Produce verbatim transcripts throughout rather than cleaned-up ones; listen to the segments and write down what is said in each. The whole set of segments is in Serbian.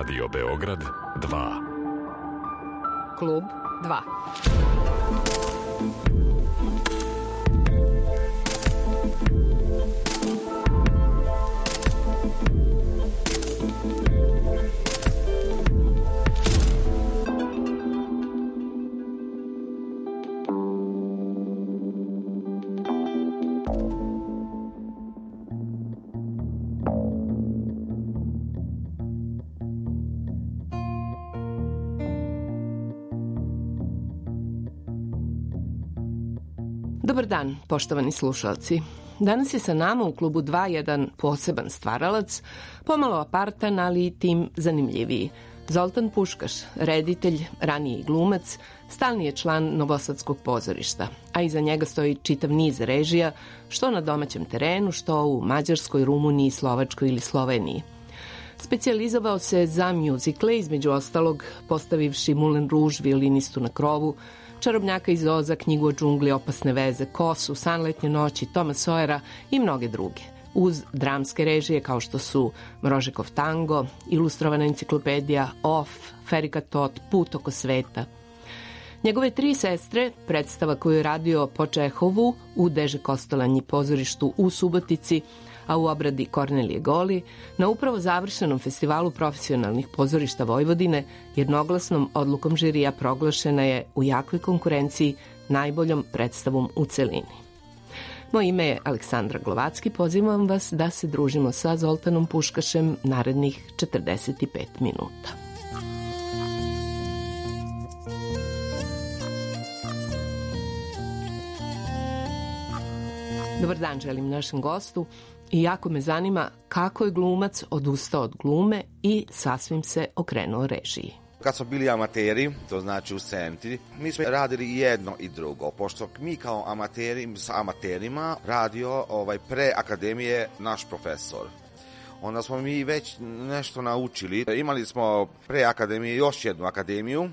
Radio Beograd dva. Klub dva. Dobar dan, poštovani slušalci. Danas je sa nama u klubu dva jedan poseban stvaralac, pomalo apartan, ali i tim zanimljiviji. Zoltan Puškaš, reditelj, raniji glumac, stalni je član Novosadskog pozorišta, a iza njega stoji čitav niz režija, što na domaćem terenu, što u Mađarskoj, Rumuniji, Slovačkoj ili Sloveniji. Specijalizovao se za mjuzikle, između ostalog postavivši Moulin Rouge, violinistu na krovu, Čarobnjaka iz Oza, Knjigu o džungli, Opasne veze, Kosu, San letnje noći, Toma Sojera i mnoge druge. Uz dramske režije kao što su Mrožekov tango, Ilustrovana enciklopedija, Off, Ferika Tot, Put oko sveta. Njegove tri sestre, predstava koju je radio po Čehovu u Deže Kostolanji pozorištu u Subotici, a u obradi Kornelije Goli, na upravo završenom festivalu profesionalnih pozorišta Vojvodine, jednoglasnom odlukom žirija proglašena je u jakoj konkurenciji najboljom predstavom u celini. Moje ime je Aleksandra Glovacki, pozivam vas da se družimo sa Zoltanom Puškašem narednih četrdeset pet minuta. Dobar dan želim našem gostu i jako me zanima kako je glumac odustao od glume i sasvim se okrenuo režiji. Kad smo bili amateri, to znači u Senti, mi smo radili jedno i drugo, pošto mi kao amateri, sa amaterima radio ovaj, pre akademije naš profesor. Onda smo mi već nešto naučili. Imali smo pre akademije još jednu akademiju,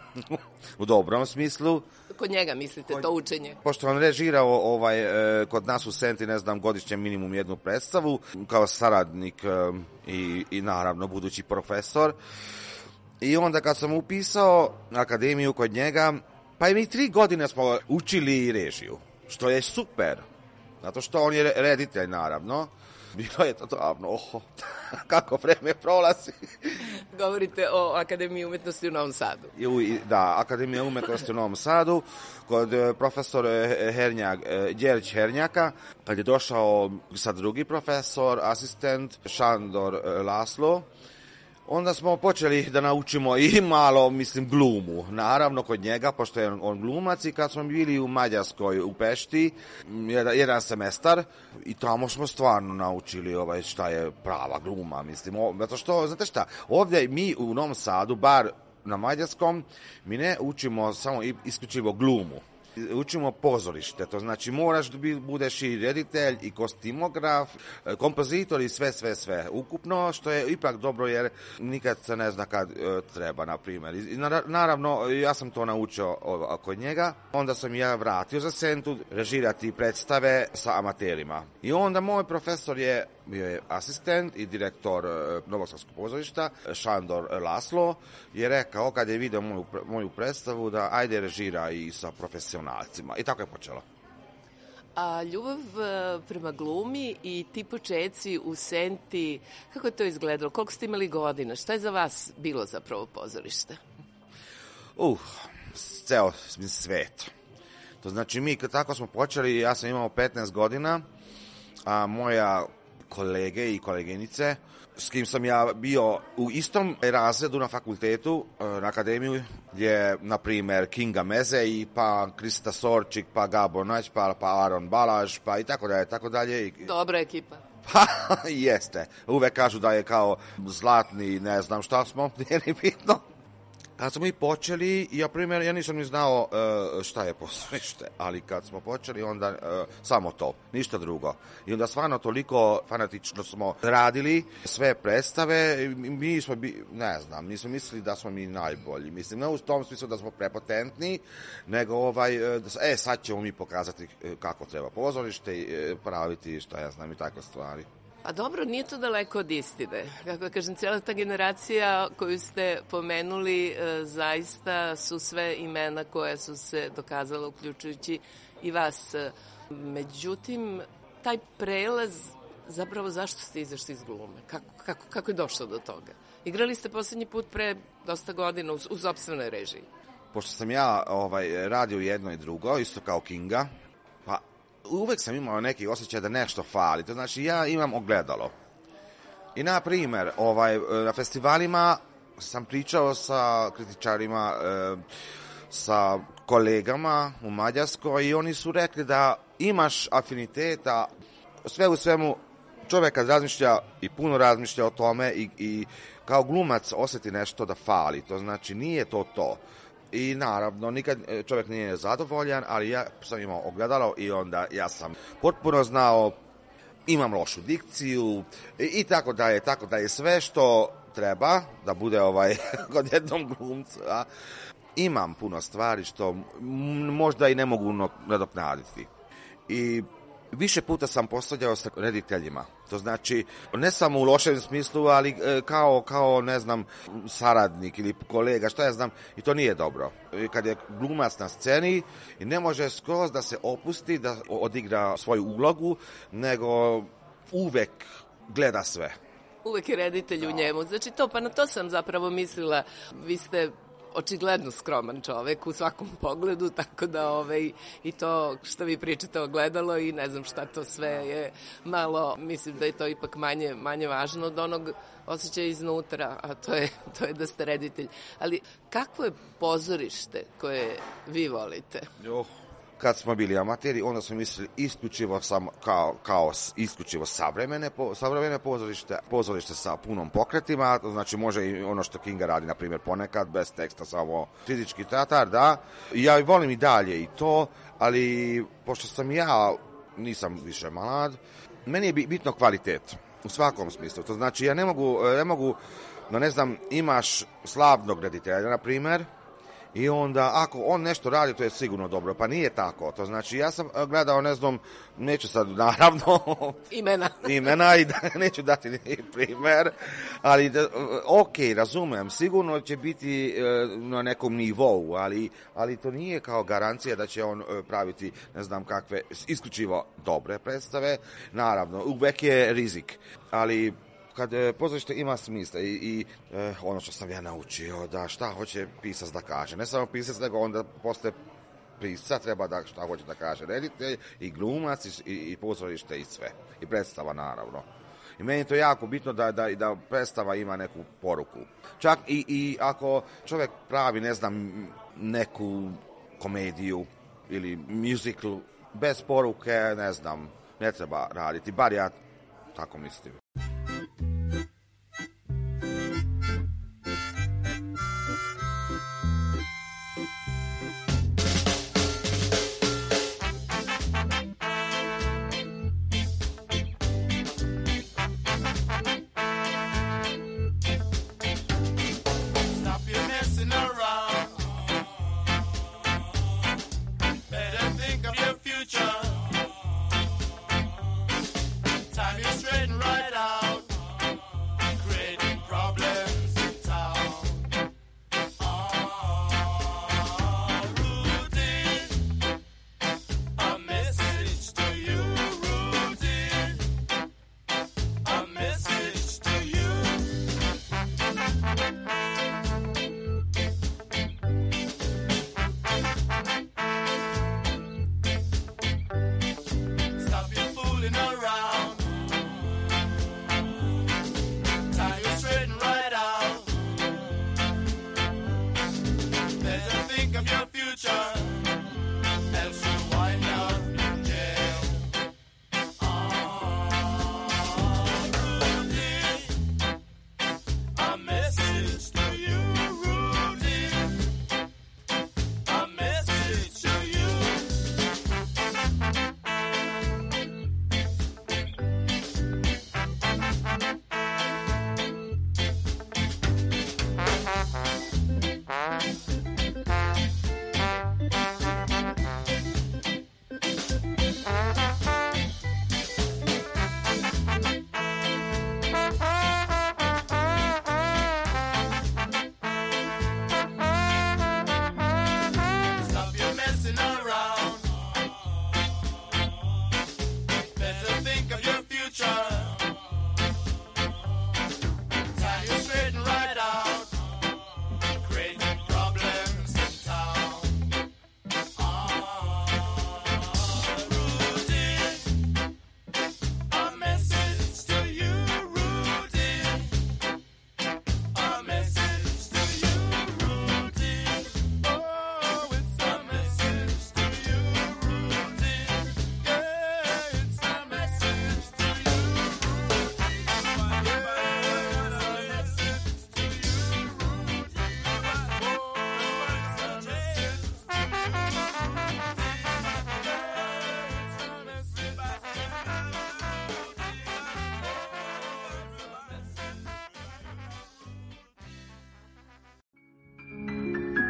u dobrom smislu. Kod njega mislite to učenje? Pošto on režirao ovaj, kod nas u Senti, ne znam, godišnje minimum jednu predstavu, kao saradnik i, i naravno budući profesor. I onda kad sam upisao akademiju kod njega, pa i mi tri godine smo učili režiju, što je super, zato što on je reditelj naravno. Bilo je to davno, oho, kako vreme prolazi. Govorite o Akademiji umetnosti u Novom Sadu. Da, Akademija umetnosti u Novom Sadu, kod profesora Hernjak, Đerić Hernjaka, kad je došao sad drugi profesor, asistent Šandor Laslo, onda smo počeli da naučimo i malo, mislim, glumu. Naravno, kod njega, pošto je on glumac, i kad smo bili u Mađarskoj, u Pešti, jedan, jedan semestar, i tamo smo stvarno naučili ovaj, šta je prava gluma, mislim. Zato što, znate šta, ovdje mi u Novom Sadu, bar na mađarskom, mi ne učimo samo isključivo glumu. Učimo pozorište, to znači moraš da budeš i reditelj, i kostimograf, kompozitor i sve, sve, sve. Ukupno, što je ipak dobro jer nikad se ne zna kad e, treba, na primjer. I naravno, ja sam to naučio kod njega, onda sam ja vratio za Sentu režirati predstave sa amaterima. I onda moj profesor je bio je asistent i direktor Novosadskog pozorišta, Šandor Laslo, je rekao kad je vidio moju, moju predstavu da ajde režira i sa profesionalcima. I tako je počelo. A ljubav prema glumi i ti počeci u Senti, kako je to izgledalo? Koliko ste imali godina? Šta je za vas bilo zapravo pozorište? Uh, ceo svet. To znači mi kad tako smo počeli, ja sam imao petnaest godina, a moja kolege i koleginice, s kim sam ja bio u istom razredu na fakultetu, na akademiju, gdje, na primjer, Kinga Mezej, pa Krista Sorčik, pa Gabor Nać, pa, pa Aron Balaž, pa i tako dalje, tako dalje. Dobra ekipa. Pa, jeste. Uvek kažu da je kao zlatni, ne znam šta smo, nije ni bitno. Kad smo mi počeli, ja primjer, ja nisam ni znao uh, šta je pozorište, ali kad smo počeli, onda uh, samo to, ništa drugo. I onda stvarno toliko fanatično smo radili sve predstave, mi smo, bi, ne znam, nismo mislili da smo mi najbolji. Mislim, ne u tom smislu da smo prepotentni, nego ovaj, da, e, sad ćemo mi pokazati kako treba pozorište, praviti, šta ja znam, i tako stvari. Pa dobro, nije to daleko od istine. Kako kažem, cijela ta generacija koju ste pomenuli, e, zaista su sve imena koja su se dokazala, uključujući i vas. Međutim, taj prelaz, zapravo zašto ste izašli iz glume? Kako, kako, kako je došlo do toga? Igrali ste poslednji put pre dosta godina u, u sopstvenoj režiji. Pošto sam ja ovaj, radio jedno i drugo, isto kao Kinga, pa uvek sam imao neki osjećaj da nešto fali. To znači, ja imam ogledalo. I, na primer, ovaj, na festivalima sam pričao sa kritičarima, e, sa kolegama u Mađarskoj i oni su rekli da imaš afiniteta, sve u svemu čovjek kad razmišlja i puno razmišlja o tome i, i kao glumac osjeti nešto da fali, to znači nije to to. I naravno, nikad čovjek nije zadovoljan, ali ja sam imao ogledalo i onda ja sam potpuno znao, imam lošu dikciju i, i tako dalje, tako dalje, sve što treba da bude ovaj kod jednom glumcu, a imam puno stvari što možda i ne mogu nadoknaditi. I više puta sam postavljao sa rediteljima. To znači, ne samo u lošem smislu, ali kao, kao, ne znam, saradnik ili kolega, šta ja znam, i to nije dobro. Kad je glumac na sceni i ne može skroz da se opusti, da odigra svoju ulogu, nego uvek gleda sve. Uvek je reditelj u njemu. Znači to, pa na to sam zapravo mislila. Vi ste očigledno skroman čovek u svakom pogledu, tako da ovaj, i to što vi pričate ogledalo i ne znam šta to sve je malo, mislim da je to ipak manje, manje važno od onog osjećaja iznutra, a to je, to je da ste reditelj. Ali kakvo je pozorište koje vi volite? Jo. Kad smo bili amateri, onda smo mislili isključivo sam, kao, kao isključivo savremene, po, savremene pozorište, pozorište sa punom pokretima, znači može i ono što Kinga radi, na primjer, ponekad, bez teksta, samo fizički teatar, da. Ja volim i dalje i to, ali pošto sam ja, nisam više mlad, meni je bitno kvalitet, u svakom smislu. To znači, ja ne mogu, ne mogu, no ne znam, imaš slavnog reditelja, na primjer, i onda, ako on nešto radi, to je sigurno dobro. Pa nije tako. To znači, ja sam gledao, ne znam, neću sad, naravno... Imena. imena i da, neću dati ni primer, ali, da, ok, razumem, sigurno će biti e, na nekom nivou, ali, ali to nije kao garancija da će on e, praviti, ne znam kakve, isključivo dobre predstave. Naravno, uvek je rizik, ali... Kad e, pozorište ima smisla i, i e, ono što sam ja naučio, da šta hoće pisac da kaže. Ne samo pisac, nego onda posle pisca treba da šta hoće da kaže reditelj i glumac i, i pozorište i sve. I predstava naravno. I meni je to jako bitno da, da, da predstava ima neku poruku. Čak i, i ako čovjek pravi, ne znam, neku komediju ili musical bez poruke, ne znam, ne treba raditi. Bar ja tako mislim. Time you straighten right out.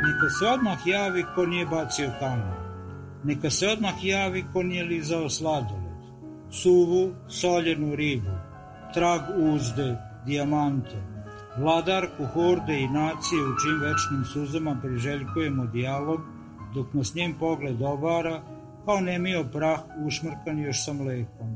Neka se odmah javi ko nije bacio kamen. Neka se odmah javi ko nije lizao sladoled, suvu, soljenu ribu, trag uzde, dijamante, vladarku horde i nacije u čim večnim suzama priželjkujemo dijalog, dok nas njen pogled obara, kao nemio prah ušmrkan još sa mlekom.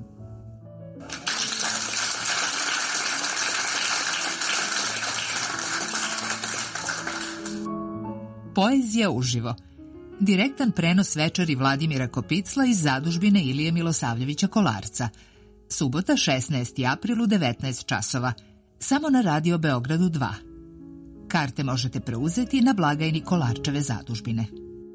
Poezija uživo. Direktan prenos večeri Vladimira Kopicla iz zadužbine Ilije Milosavljevića Kolarca. Subota, šesnaesti april u devetnaest časova. Samo na Radio Beogradu dva. Karte možete preuzeti na blagajni Kolarčeve zadužbine.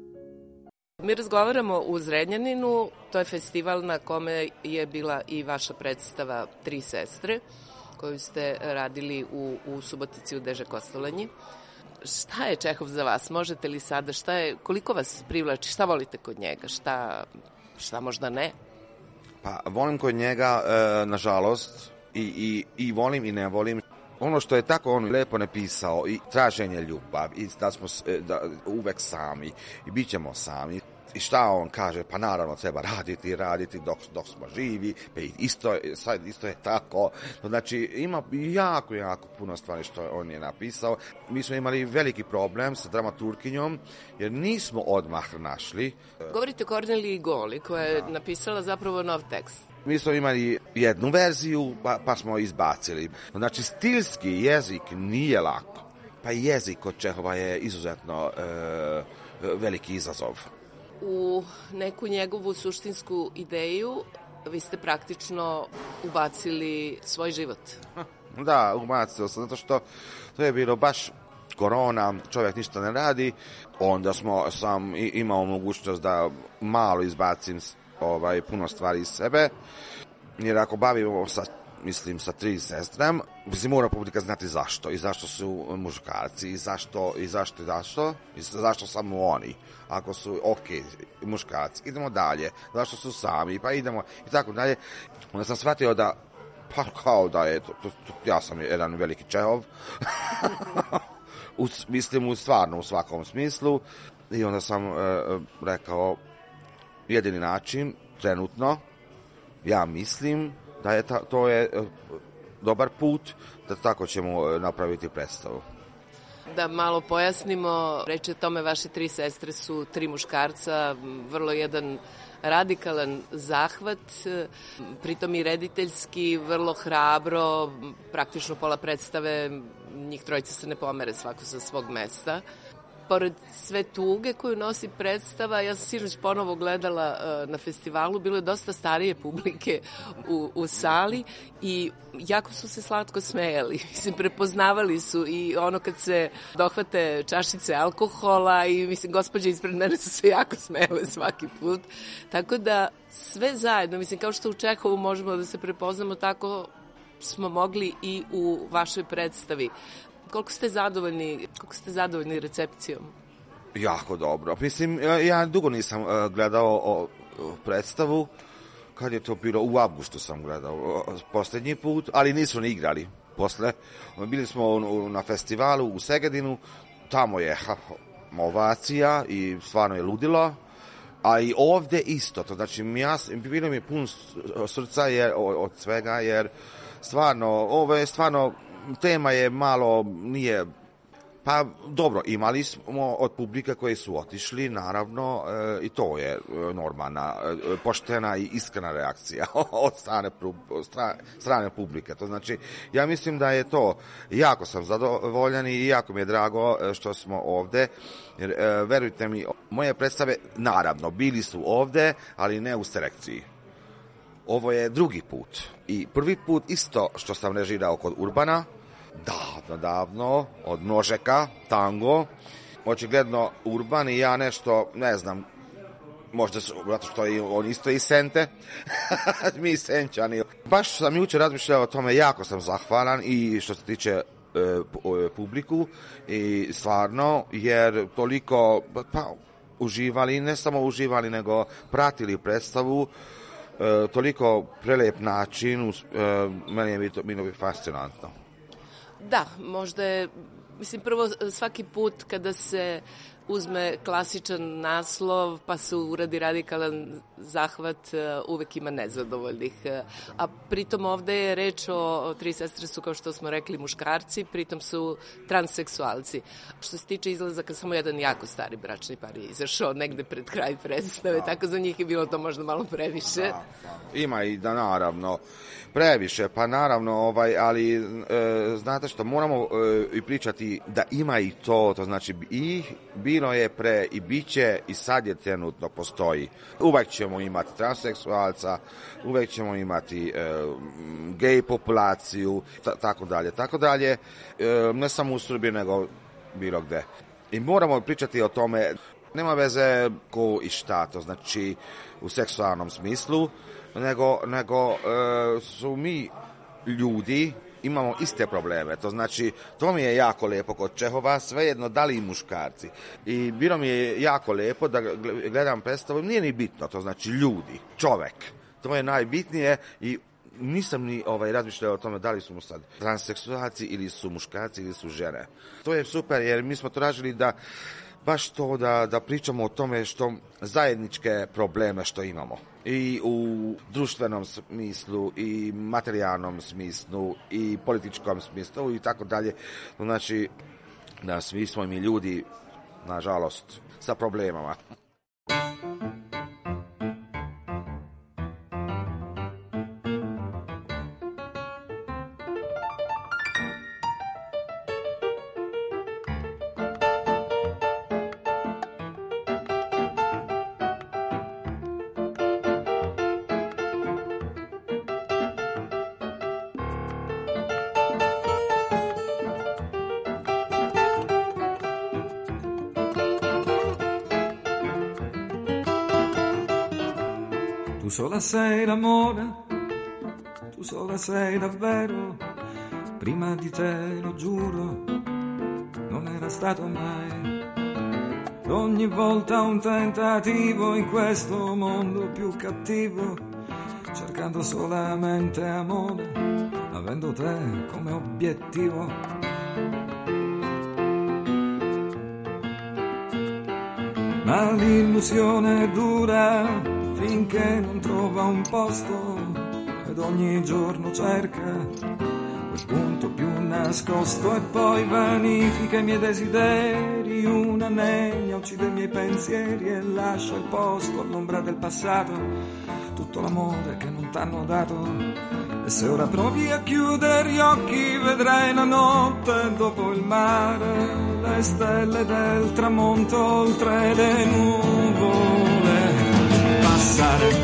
Mi razgovaramo u Zrenjaninu, to je festival na kome je bila i vaša predstava Tri sestre, koju ste radili u, u Subotici u Deže Kostolanji. Šta je Čehov za vas? Možete li sada, šta je, koliko vas privlači, šta volite kod njega, šta, šta možda ne? Pa volim kod njega, e, nažalost, i, i, i volim i ne volim. Ono što je tako on lepo napisao, i traženje ljubav, i da smo da, uvek sami, i bit ćemo sami. I šta on kaže? Pa naravno treba raditi, raditi dok, dok smo živi, pa isto, sad isto je tako. Znači ima jako, jako puno stvari što on je napisao. Mi smo imali veliki problem sa dramaturginjom, jer nismo odmah našli. Govorite o Korneliji Goli, koja je napisala zapravo nov tekst. Mi smo imali jednu verziju, pa, pa smo izbacili. Znači, stilski jezik nije lako. Pa jezik kod Čehova je izuzetno e, veliki izazov. U neku njegovu suštinsku ideju vi ste praktično ubacili svoj život. Da, ubacilo sam, zato što to je bilo baš korona, čovjek ništa ne radi, onda smo sam imao mogućnost da malo izbacim ovaj, puno stvari iz sebe, jer ako bavimo sa, mislim, sa tri sestrem, mislim, mora publika znati zašto, i zašto su muškarci, i zašto, i zašto, i zašto, i zašto samo oni. Ako su, ok, muškarci, idemo dalje, zašto su sami, pa idemo, i tako dalje. Onda sam shvatio da, pa kao da je, to, to, to, ja sam jedan veliki Čehov, u, mislim, u stvarno, u svakom smislu, i onda sam e, rekao, jedini način, trenutno, ja mislim da je ta, to je e, dobar put, da tako ćemo napraviti predstavu. Da malo pojasnimo, reče tome, vaše tri sestre su tri muškarca, vrlo jedan radikalan zahvat, pritom i rediteljski, vrlo hrabro, praktično pola predstave, njih trojica se ne pomere svako sa svog mesta. Pored sve tuge koju nosi predstava, ja sam sinoć ponovo gledala uh, na festivalu, bilo je dosta starije publike u, u sali i jako su se slatko smejali. Mislim, prepoznavali su i ono kad se dohvate čašice alkohola i, mislim, gospođe ispred mene su se jako smejale svaki put. Tako da sve zajedno, mislim, kao što u Čehovu možemo da se prepoznamo, tako smo mogli i u vašoj predstavi. Koliko ste zadovoljni, koliko ste zadovoljni recepcijom? Jako dobro. Mislim, ja dugo nisam gledao o, o predstavu, kad je to bilo, u avgustu sam gledao posljednji put, ali nisu ni igrali posle. Bili smo na festivalu u Segedinu, tamo je ha, ovacija i stvarno je ludilo, a i ovde isto. To znači, ja, bilo mi je pun srca jer, od svega, jer stvarno, ovo je stvarno, tema je malo, nije, pa dobro, imali smo od publika koji su otišli, naravno, e, i to je normalna, e, poštena i iskrena reakcija od strane, strane, strane publike. To znači, ja mislim da je to, jako sam zadovoljan i jako mi je drago što smo ovde, jer e, verujte mi, moje predstave, naravno, bili su ovde, ali ne u selekciji. Ovo je drugi put. I prvi put isto što sam režirao kod Urbana, davno, davno, od Množeka, tango. Očigledno Urban i ja nešto, ne znam, možda su, zato što je on isto iz Sente, mi Senčani. Baš sam jučer razmišljao o tome, jako sam zahvalan i što se tiče e, publiku i stvarno, jer toliko, pa, uživali, ne samo uživali, nego pratili predstavu, E, toliko prelep način, e, meni je to bilo fascinantno. Da, možda je, mislim, prvo svaki put kada se uzme klasičan naslov pa se uradi radikalan zahvat, uvek ima nezadovoljnih. A pritom ovde je reč o tri sestre su, kao što smo rekli, muškarci, pritom su transseksualci. Što se tiče izlazaka, samo jedan jako stari bračni par je izašao negde pred kraj predstave, da. Tako za njih je bilo to možda malo previše. Da, da. Ima i da naravno previše, pa naravno, ovaj, ali e, znate što, moramo e, i pričati da ima i to, to znači i bilo je pre i bit će i sad je trenutno postoji. Uvek ćemo imati transseksualca, uvek ćemo imati e, gej populaciju, t- tako dalje, tako dalje, e, ne samo u Srbiji, nego bilo gde. I moramo pričati o tome, nema veze ko i šta, to znači u seksualnom smislu, nego, nego e, su mi ljudi, imamo iste probleme, to znači, to mi je jako lepo kod Čehova, svejedno da li i muškarci. I bilo mi je jako lepo da gledam predstavu, nije ni bitno, to znači ljudi, čovek, to je najbitnije i nisam ni ovaj, razmišljao o tome da li su sad transseksualci ili su muškarci ili su žene. To je super jer mi smo tražili da baš to da, da pričamo o tome što zajedničke probleme što imamo. I u društvenom smislu, i materijalnom smislu, i političkom smislu, i tako dalje. Znači, da svi smo mi ljudi, nažalost, sa problemama. Tu sola sei l'amore, tu sola sei davvero, prima di te lo giuro, non era stato mai. Ogni volta un tentativo in questo mondo più cattivo, cercando solamente amore, avendo te come obiettivo. Ma l'illusione dura finché non trova un posto ed ogni giorno cerca quel punto più nascosto e poi vanifica i miei desideri, una nenia uccide i miei pensieri e lascia il posto all'ombra del passato, tutto l'amore che non t'hanno dato. E se ora provi a chiudere gli occhi vedrai la notte dopo il mare, le stelle del tramonto oltre le nuvole passare.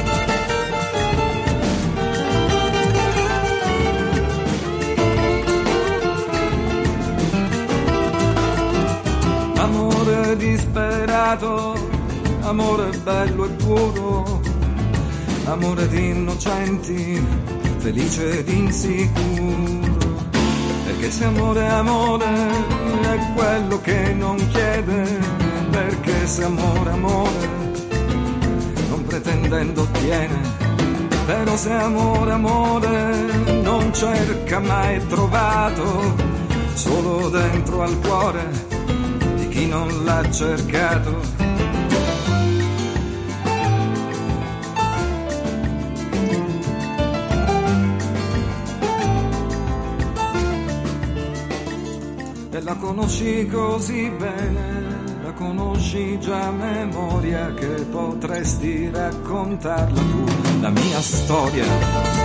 Amore disperato, amore bello e puro, amore di innocenti, felice ed insicuro. Perché se amore è amore è quello che non chiede, perché se amore è amore non pretendendo ottiene, però se amore è amore non cerca mai trovato, solo dentro al cuore chi non l'ha cercato. E la conosci così bene, la conosci già a memoria, che potresti raccontarla tu, la mia storia.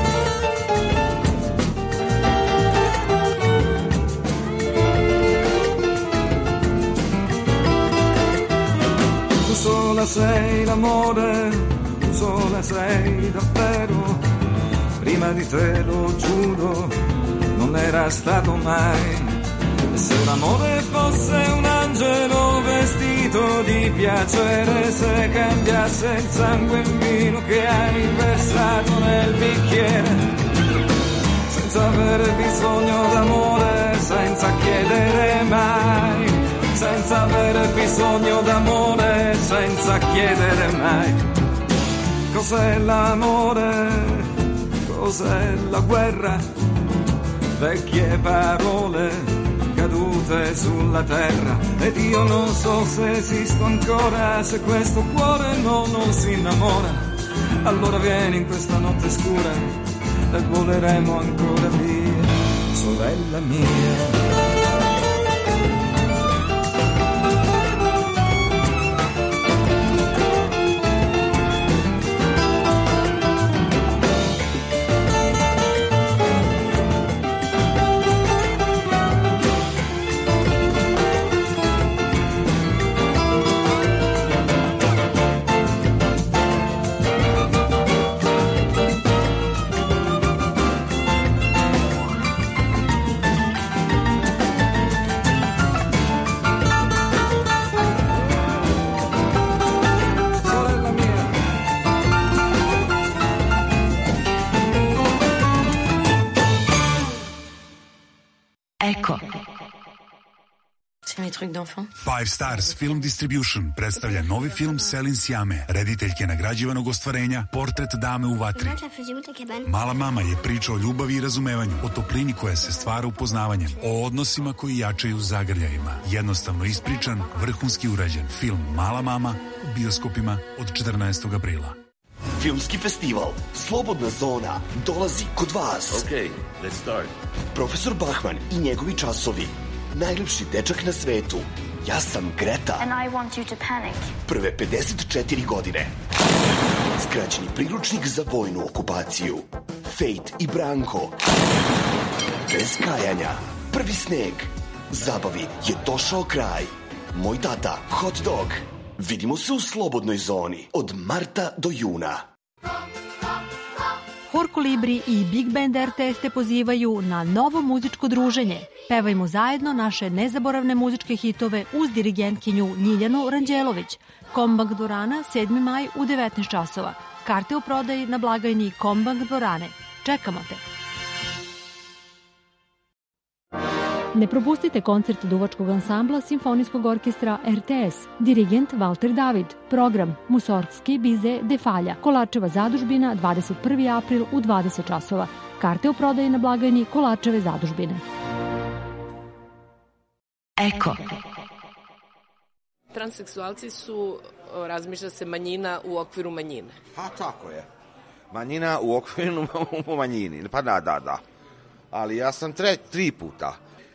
Tu sola sei l'amore, tu sola sei davvero, prima di te lo giuro, non era stato mai. E se l'amore fosse un angelo vestito di piacere, se cambiasse il sangue in vino che hai versato nel bicchiere, senza avere bisogno d'amore, senza chiedere mai, senza avere bisogno d'amore, senza chiedere mai. Cos'è l'amore? Cos'è la guerra? Vecchie parole cadute notte sulla terra ed io non so se esisto ancora, se questo cuore no, non si innamora. Allora vieni in questa notte scura e voleremo ancora via, sorella mia. Five Stars Film Distribution predstavlja novi film Selin Siame, rediteljke nagrađivanog ostvarenja Portret dame u vatri. Mala mama je priča o ljubavi i razumevanju, o toplini koja se stvara upoznavanjem, o odnosima koji jačaju zagrljajima. Jednostavno ispričan, vrhunski urađen film Mala mama u bioskopima od četrnaestog aprila. Filmski festival Slobodna zona dolazi kod vas. Okay, let's start. Profesor Bachman i njegovi časovi. Najljepši dečak na svetu. Ja sam Greta. And I want you to panic. Prve pedeset četiri godine. Skraćeni priručnik za vojnu okupaciju. Fate i Branko. Bez kajanja. Prvi sneg. Zabavi je došao kraj. Moj tata, hot dog. Vidimo se u Slobodnoj zoni od marta do juna. Hor Kolibri i Big Band R T S te pozivaju na novo muzičko druženje. Pevajmo zajedno naše nezaboravne muzičke hitove uz dirigentkinju Ljiljanu Ranđelović. Kombank dvorana, sedmi maj u devetnaest časova. Karte u prodaji na blagajni Kombank dvorane. Čekamo te! Ne propustite koncert duvačkog ansambla Simfonijskog orkestra R T S. Dirigent Valter David. Program Musorgski Bize Defalja. Kolačeva zadužbina, dvadeset prvi april u dvadeset časova. Karte u prodaji na blagajni Kolačeve zadužbine. Eko. Transseksualci su, razmišlja se, manjina u okviru manjine. Pa tako je. Manjina u okviru u manjini. Pa da, da, da. Ali ja sam tre, tri puta.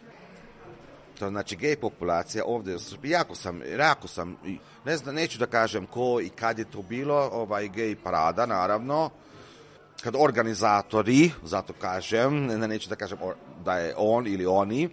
To znači gej populacija ovdje u Srbiji, jako sam, jako sam, ne znam, neću da kažem ko i kad je to bilo, ovaj gej parada, naravno, kad organizatori, zato kažem, ne, neću da kažem da je on ili oni,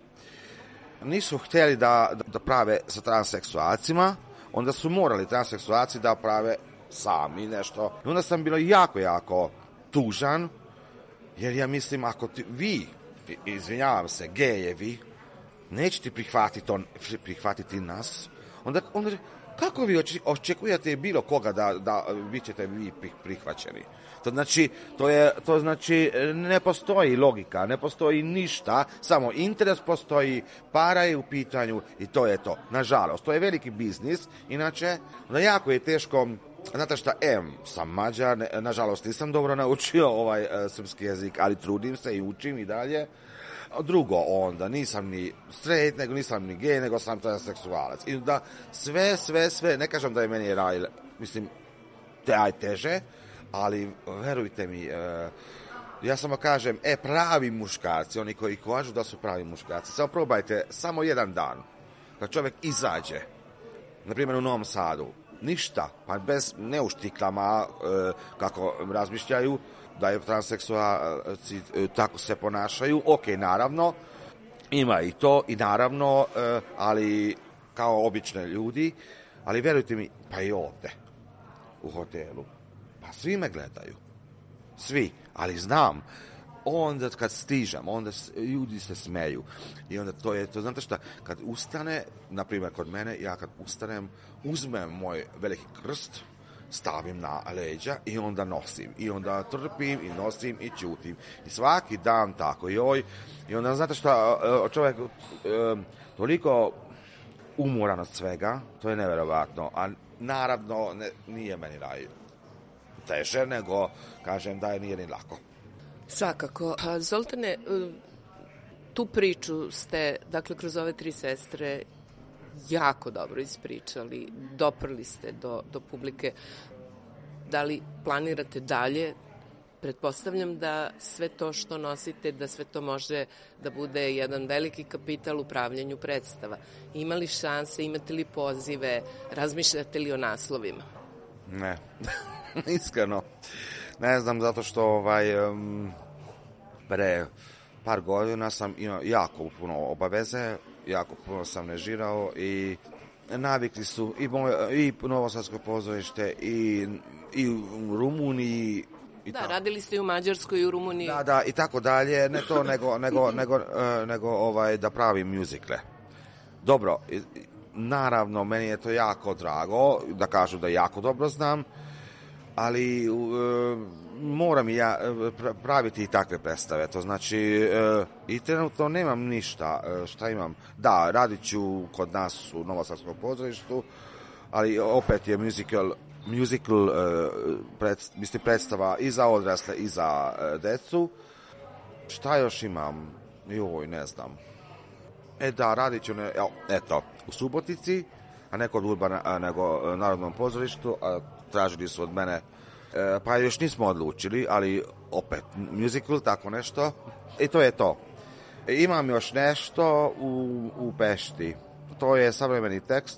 nisu htjeli da, da prave sa transseksualcima, onda su morali transseksualci da prave sami nešto. I onda sam bilo jako, jako tužan, jer ja mislim, ako ti, vi, izvinjavam se, gejevi, nećete prihvatiti, on, prihvatiti nas, onda, onda kako vi očekujete bilo koga da, da vi ćete vi prihvaćeni? To znači, to je, to znači, ne postoji logika, ne postoji ništa, samo interes postoji, para je u pitanju i to je to. Nažalost, to je veliki biznis, inače, da jako je teško. Znate šta, em, sam Mađar, nažalost nisam dobro naučio ovaj e, srpski jezik, ali trudim se i učim i dalje. Drugo, onda, nisam ni straight, nego nisam ni gej, nego sam transseksualac. I da sve, sve, sve, ne kažem da je meni raj, mislim, taj teže, ali verujte mi, e, ja samo kažem, e, pravi muškarci, oni koji kažu da su pravi muškarci, samo probajte, samo jedan dan, kad čovjek izađe, na primjer u Novom Sadu, ništa, pa bez neuštiklama, e, kako razmišljaju, da je transseksualci e, tako se ponašaju, ok, naravno, ima i to, i naravno, e, ali kao obične ljudi, ali verujte mi, pa i ovde, u hotelu, pa svi me gledaju, svi, ali znam, onda kad stižem, onda ljudi se smeju. I onda to je, to znate šta, kad ustane, na primjer kod mene, ja kad ustanem, uzmem moj veliki krst, stavim na leđa i onda nosim. I onda trpim i nosim i ćutim. I svaki dan tako. I, oj, i onda znate šta, čovjek toliko umoran od svega, to je nevjerovatno. A naravno, ne, nije meni najteže, nego kažem da je nije ni lako. Svakako. Zoltane, tu priču ste, dakle, kroz ove tri sestre jako dobro ispričali, doprli ste do, do publike. Da li planirate dalje? Pretpostavljam da sve to što nosite, da sve to može da bude jedan veliki kapital u pravljenju predstava. Ima li šanse, imate li pozive, razmišljate li o naslovima? Ne, iskreno. Ne znam, zato što ovaj, um, pre par godina sam imao jako puno obaveze, jako puno sam nežirao i navikli su i, i Novosadsko pozorište i, i u Rumuniji. I da, to. Radili ste i u Mađarskoj i u Rumuniji. Da, da, i tako dalje, ne to, nego, nego, nego, nego ovaj, da pravim mjuzikle. Dobro, naravno, meni je to jako drago, da kažu da jako dobro znam, ali uh, moram i ja praviti i takve predstave. To znači, uh, i trenutno nemam ništa. Uh, šta imam? Da, radit ću kod nas u Novosadskom pozorištu, ali opet je musical, musical uh, pred, mislim, predstava i za odrasle i za uh, decu. Šta još imam? Joj, ne znam. E da, radit ću, ne, eto, u Subotici, a ne kod Urbana, nego Narodnom pozorištu, a tražili su od mene, e, pa još nismo odlučili, ali opet, musical, tako nešto, i to je to. E, imam još nešto u, u Pešti, to je savremeni tekst,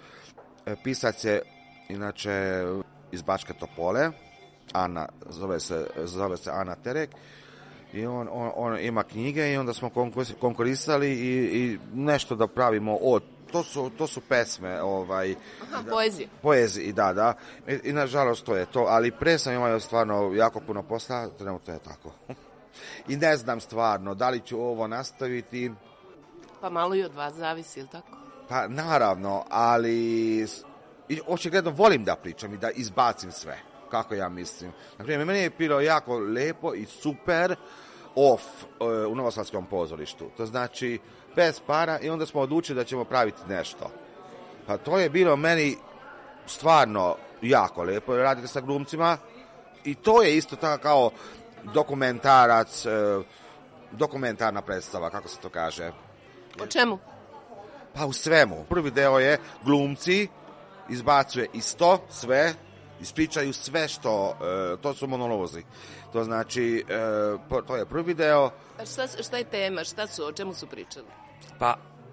e, pisac je, inače, iz Bačke Topole, Ana, zove se, zove se Ana Terek, i on, on, on ima knjige i onda smo konkurisali i, i nešto da pravimo od, to su, to su pesme, ovaj, aha, poezije. Poezije, da, da, i, i nažalost to je to, ali pre sam imao stvarno jako puno posla, trenutno je tako. I ne znam stvarno, da li ću ovo nastaviti. Pa malo i od vas zavisi, ili tako? Pa naravno, ali očigledno volim da pričam i da izbacim sve. Kako ja mislim. Naprimjer, meni je bilo jako lepo i super off uh, u Novosadskom pozorištu. To znači, bez para i onda smo odlučili da ćemo praviti nešto. Pa to je bilo meni stvarno jako lepo. Radite sa glumcima i to je isto tako kao dokumentarac, uh, dokumentarna predstava, kako se to kaže. O čemu? Pa u svemu. Prvi deo je glumci, izbacuje isto, sve, ispričaju sve što, e, to su monolozi. To znači, e, to je prvi deo. A šta, šta je tema, šta su, o čemu su pričali? Pa,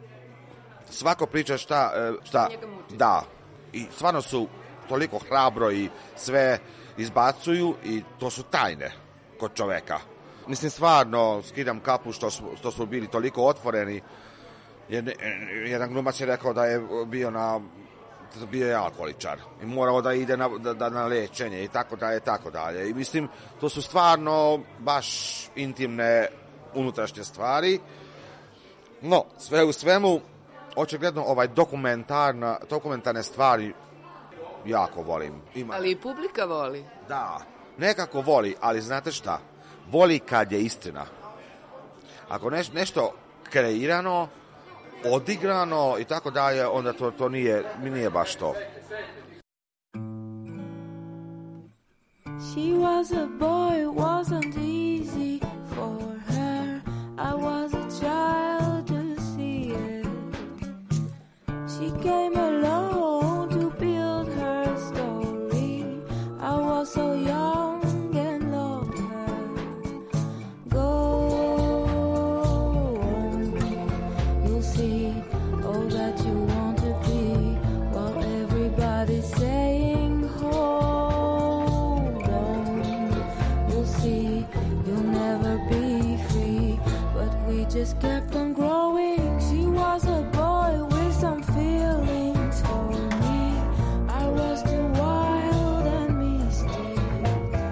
svako priča šta, e, šta, da, i stvarno su toliko hrabro i sve izbacuju i to su tajne kod čoveka. Mislim, stvarno, skidam kapu što smo, što smo bili toliko otvoreni. Jedan, jedan glumac je rekao da je bio na bio je alkoholičar i morao da ide na, da, da, na lečenje i tako dalje, tako dalje. I mislim, to su stvarno baš intimne unutrašnje stvari. No, sve u svemu, očigledno ovaj dokumentarna, dokumentarne stvari jako volim. Ima. Ali i publika voli. Da, nekako voli, ali znate šta? Voli kad je istina. Ako neš, nešto kreirano, odigrano i tako dalje, onda to, to nije, nije baš to. She was a boy, it wasn't easy for her. I was a child to see it. She came alone to build her story. I was so young and loved her. Go all that you want to be, while everybody's saying hold on. You'll see, you'll never be free, but we just kept on growing. She was a boy with some feelings for me. I was too wild and mystic.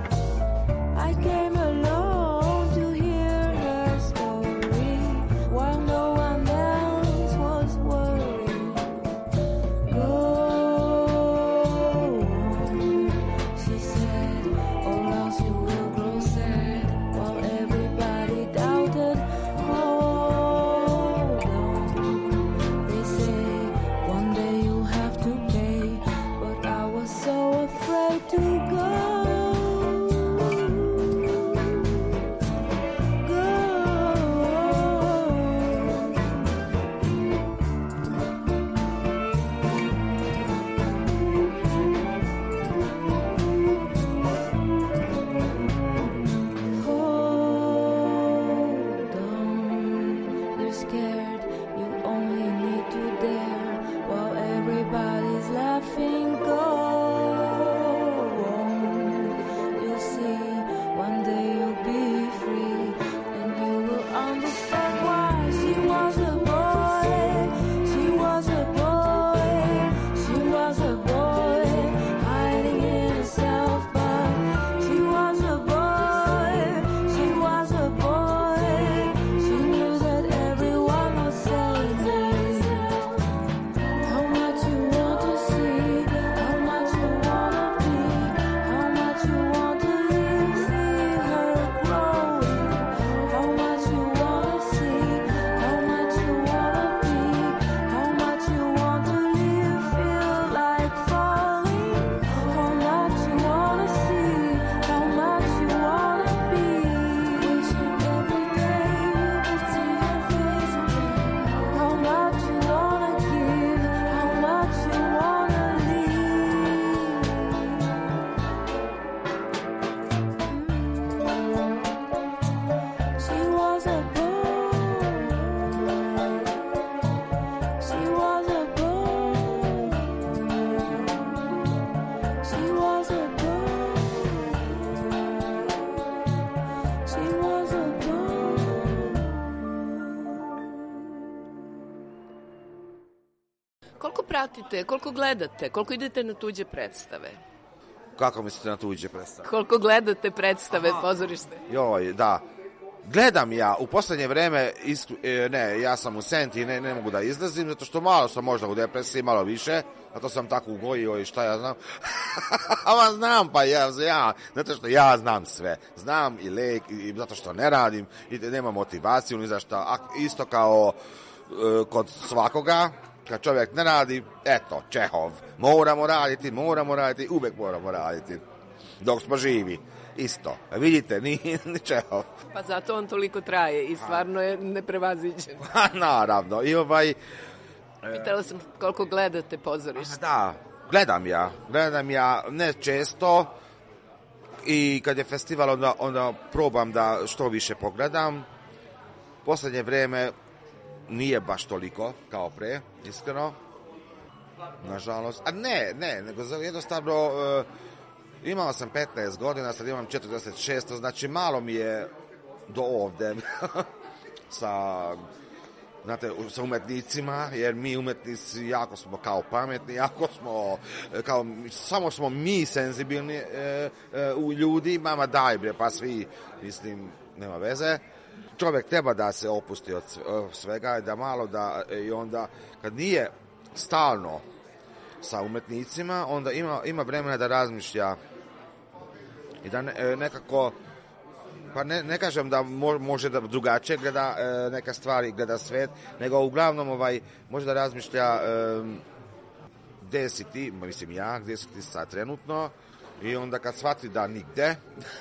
pratite, koliko gledate, koliko idete na tuđe predstave? Kako mislite na tuđe predstave? Koliko gledate predstave, pozorište? Joj, da. Gledam ja, u posljednje vreme, iskru, ne, ja sam u Senti i ne, ne mogu da izlazim, zato što malo sam možda u depresiji, malo više, a to sam tako ugojio i šta ja znam. A znam, pa ja, ja, zato što ja znam sve. Znam i lek, i zato što ne radim, i nemam motivaciju, ni za šta. A isto kao e, kod svakoga, kad čovjek ne radi, eto, Čehov, moramo raditi, moramo raditi, uvek moramo raditi, dok smo živi. Isto. Vidite, ni, ni Čehov. Pa zato on toliko traje i stvarno je neprevaziđen. Naravno. I ovaj... Pitala sam koliko gledate pozorište. Da, gledam ja. Gledam ja ne često i kad je festival onda, onda probam da što više pogledam. Posljednje vreme nije baš toliko kao pre, iskreno. Nažalost. A ne, ne, nego jednostavno... Uh, imao sam petnaest godina, sad imam četrdeset šest, znači malo mi je do ovde sa, znate, sa umetnicima, jer mi umetnici jako smo kao pametni, jako smo, kao, samo smo mi senzibilni e, e, u ljudi, mama daj bre, pa svi, mislim, nema veze. Čovjek treba da se opusti od svega, da malo da, i onda, kad nije stalno sa umetnicima, onda ima, ima vremena da razmišlja i da ne, nekako, pa ne, ne kažem da mo, može da drugačije gleda e, neka stvari, gleda svet, nego uglavnom ovaj, može da razmišlja e, gde si ti, mislim ja, gde si ti sad trenutno, i onda kad shvati da nigde,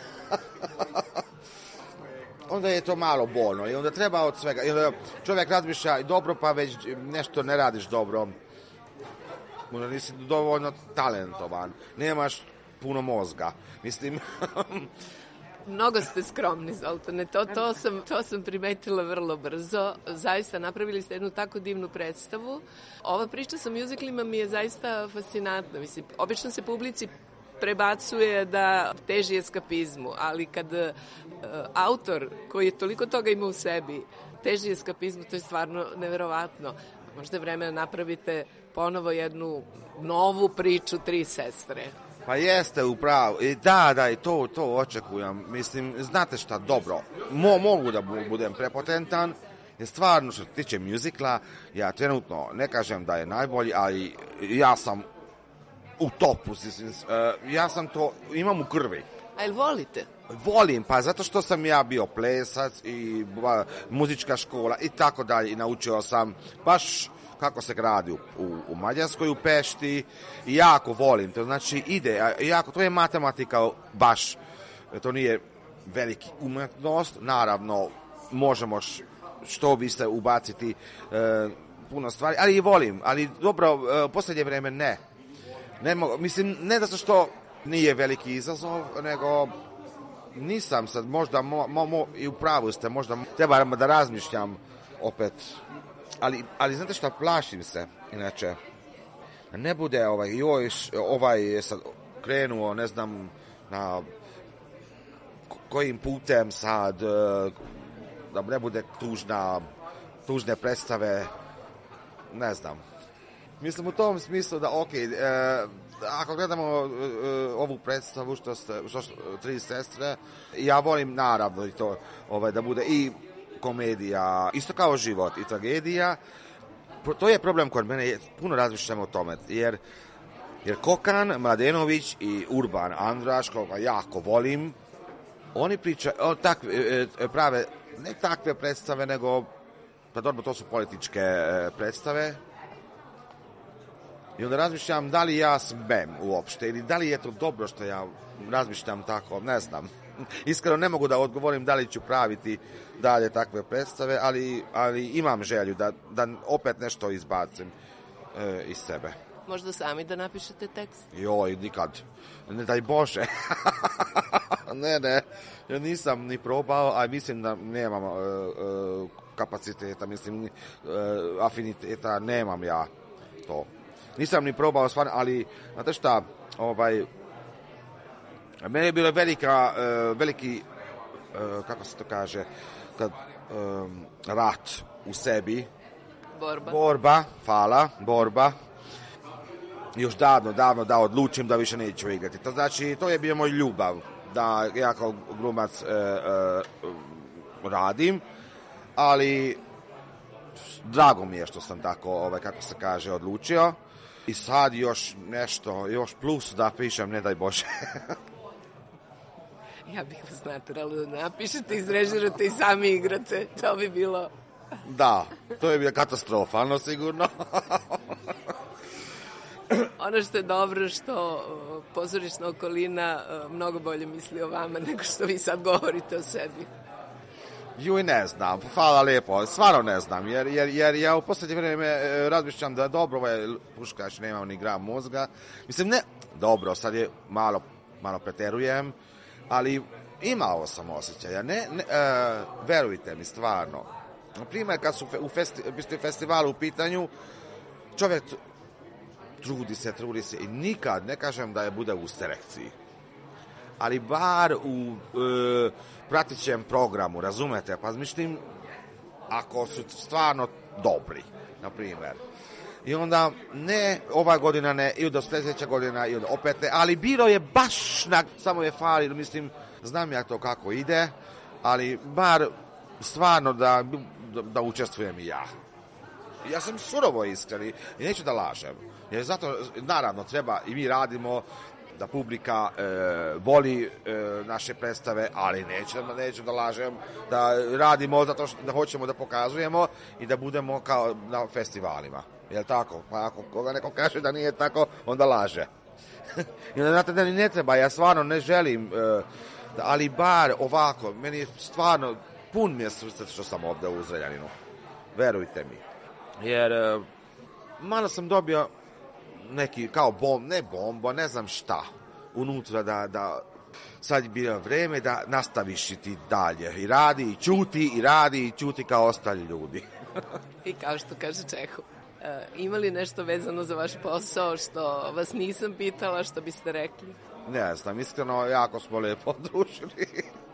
onda je to malo bolno i onda treba od svega, i onda čovjek razmišlja dobro, pa već nešto ne radiš dobro, možda nisi dovoljno talentovan, nemaš puno mozga, mislim. Mnogo ste skromni, Zoltane, to, to, sam, to sam primetila vrlo brzo. Zaista napravili ste jednu tako divnu predstavu. Ova priča sa muziklima mi je zaista fascinantna. Mislim, obično se publici prebacuje da teži eskapizmu, ali kad uh, autor koji je toliko toga ima u sebi teži eskapizmu, to je stvarno neverovatno. Možda je vreme da napravite ponovo jednu novu priču Tri sestre. Pa jeste, upravo. I da, da, i to, to očekujem. Mislim, znate šta, dobro, Mo, mogu da budem prepotentan, jer stvarno što se tiče muzikla, ja trenutno ne kažem da je najbolji, ali ja sam u topu. Ja sam to, imam u krvi. A jel volite? Volim, pa zato što sam ja bio plesac i ba, muzička škola i tako dalje, i naučio sam baš kako se gradi u, u Mađarskoj, u Pešti, i jako volim to, znači ide, jako, to je matematika baš, to nije veliki umetnost, naravno možemo što više ubaciti e, puno stvari, ali i volim, ali dobro, e, posljednje vreme ne. ne mogu, mislim, ne zato što nije veliki izazov, nego nisam sad, možda mo, mo, mo, i u pravu ste, možda treba da razmišljam opet. Ali, ali znate šta, plašim se, inače, ne bude ovaj, joj, ovaj je sad krenuo, ne znam, na kojim putem sad, da ne bude tužna, tužne predstave, ne znam. Mislim u tom smislu da, ok, e, ako gledamo e, ovu predstavu, što ste, što, Tri sestre, ja volim naravno i to, ovaj, da bude i komedija, isto kao život i tragedija. To je problem kod mene, puno razmišljam o tome, jer, jer Kokan, Mladenović i Urban Andraš, koga jako volim, oni pričaju, takve, prave, ne takve predstave, nego, pa dobro, to su političke predstave, i onda razmišljam da li ja smem uopšte, ili da li je to dobro što ja razmišljam tako, ne znam. Iskreno ne mogu da odgovorim da li ću praviti dalje takve predstave, ali, ali imam želju da, da opet nešto izbacim e, iz sebe. Možda sami da napišete tekst? Joj, nikad. Ne daj Bože. ne, ne. Ja nisam ni probao, a mislim da nemam e, e, kapaciteta, mislim, e, afiniteta, nemam ja to. Nisam ni probao stvarno, ali znate šta, ovaj... Meni je bilo velika, uh, veliki, uh, kako se to kaže, kad, um, rat u sebi. Borba. Borba, hvala, borba. još davno, davno da odlučim da više neću igrati. To znači, to je bio moj ljubav, da ja kao glumac e, e, radim, ali drago mi je što sam tako, ovaj, kako se kaže, odlučio. I sad još nešto, još plus da pišem, ne daj Bože. Ja bih vas naterala da napišete, izrežirate i sami igrate. To bi bilo... Da, to je bilo katastrofalno sigurno. Ono što je dobro, što pozorišna okolina mnogo bolje misli o vama nego što vi sad govorite o sebi. Juj, ne znam, hvala lijepo, stvarno ne znam, jer, jer, jer ja u posljednje vrijeme razmišljam da dobro, ovaj Puškaš nema ni gram mozga. Mislim, ne, dobro, sad je malo, malo preterujem, ali imao sam osjećaja, ne, ne uh, verujte mi, stvarno. Na primjer, kad su u festi, festivalu u pitanju, čovjek trudi se, trudi se i nikad ne kažem da je bude u selekciji. Ali bar u e, pratićem programu, razumete? Pa mislim, ako su stvarno dobri, na primjer. I onda ne, ova godina ne, i onda sljedeća godina, i onda opet ne, ali bilo je baš, na, samo je fali, mislim, znam ja to kako ide, ali bar stvarno da, da, da učestvujem i ja. Ja sam surovo iskren i neću da lažem. Jer zato, naravno, treba i mi radimo da publika e, voli e, naše predstave, ali neću, neću da lažem, da radimo zato što da hoćemo da pokazujemo i da budemo kao na festivalima. Jel' tako? Pa ako koga neko kaže da nije tako, onda laže. I onda znate da ni ne treba, ja stvarno ne želim, e, ali bar ovako, meni je stvarno pun mi je srce što sam ovdje u Zrenjaninu. Verujte mi. Jer e, malo sam dobio neki kao bomb, ne bombo, ne znam šta, unutra da, da sad je bilo vreme da nastaviš i ti dalje. I radi, i čuti, i radi, i čuti kao ostali ljudi. I kao što kaže Čehov. E, ima li nešto vezano za vaš posao što vas nisam pitala, što biste rekli? Ne znam, iskreno, jako smo lijepo družili.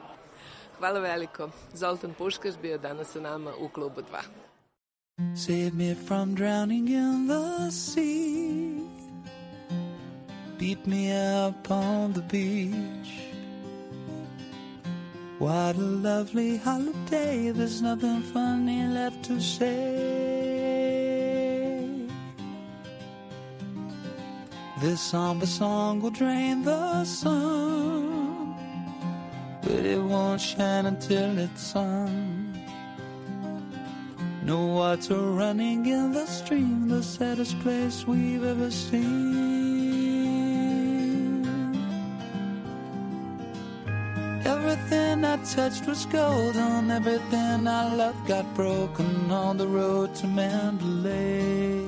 Hvala veliko. Zoltan Puškaš bio danas sa nama u klubu dva. Save me from drowning in the sea. Beat me up on the beach. What a lovely holiday. There's nothing funny left to say. This somber song will drain the sun, but it won't shine until it's sung. No water running in the stream, the saddest place we've ever seen. Everything I touched was golden, everything I loved got broken on the road to Mandalay.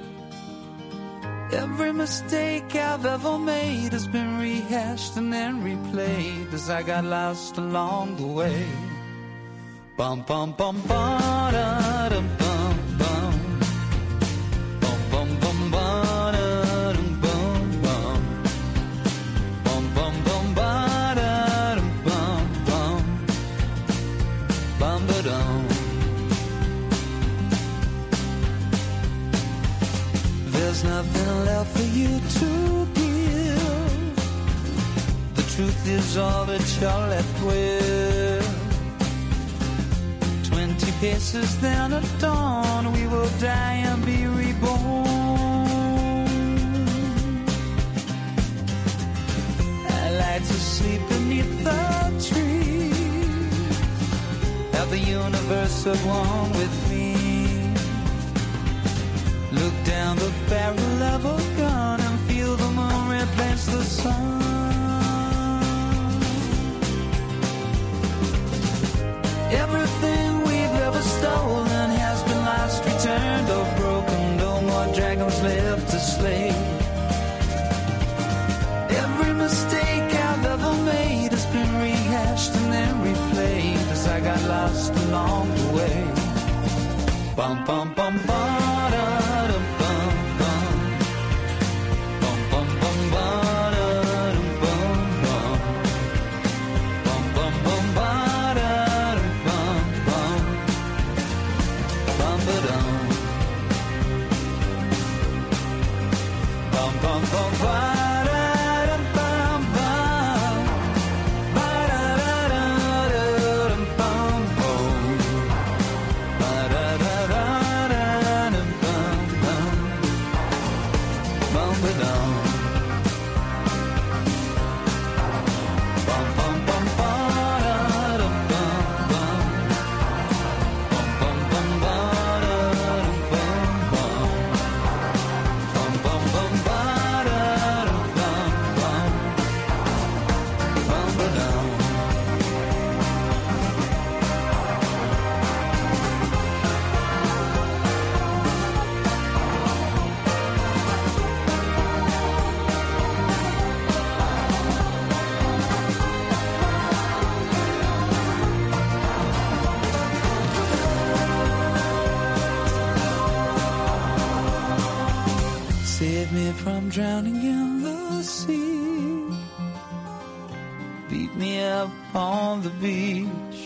Every mistake I've ever made has been rehashed and then replayed as I got lost along the way. Bum bum bum ba da dum bum bum bum bum bum ba da dum bum bum bum bum bum ba da dum bum bum bum ba dum. There's nothing left for you to give. The truth is all that you're left with. Twenty paces then at dawn, we will die and be reborn. I like to sleep beneath the trees, have the universe at one with me. Look down the barrel of a gun and feel the moon replace the sun. Everything we've ever stolen has been lost, returned or broken. No more dragons left to slay. Every mistake I've ever made has been rehashed and then replayed as I got lost along the way. Bum bum bum ba da dum bum bum bum bum bum ba da dum bum bum bum bum bum ba da dum bum bum bum ba dum bum bum I'm drowning in the sea. Beat me up on the beach.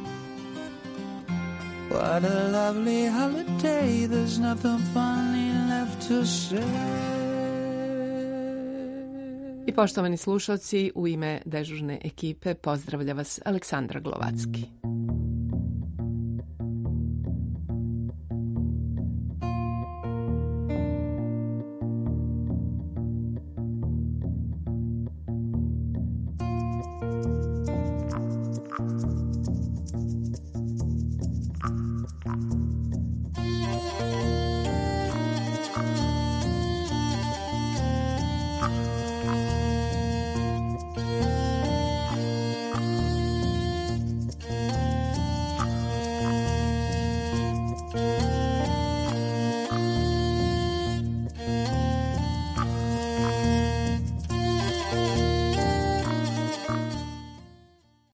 What a lovely holiday. There's nothing funny left to say. I poštovani slušalci, u ime dežurne ekipe pozdravlja vas Aleksandra Glovacki.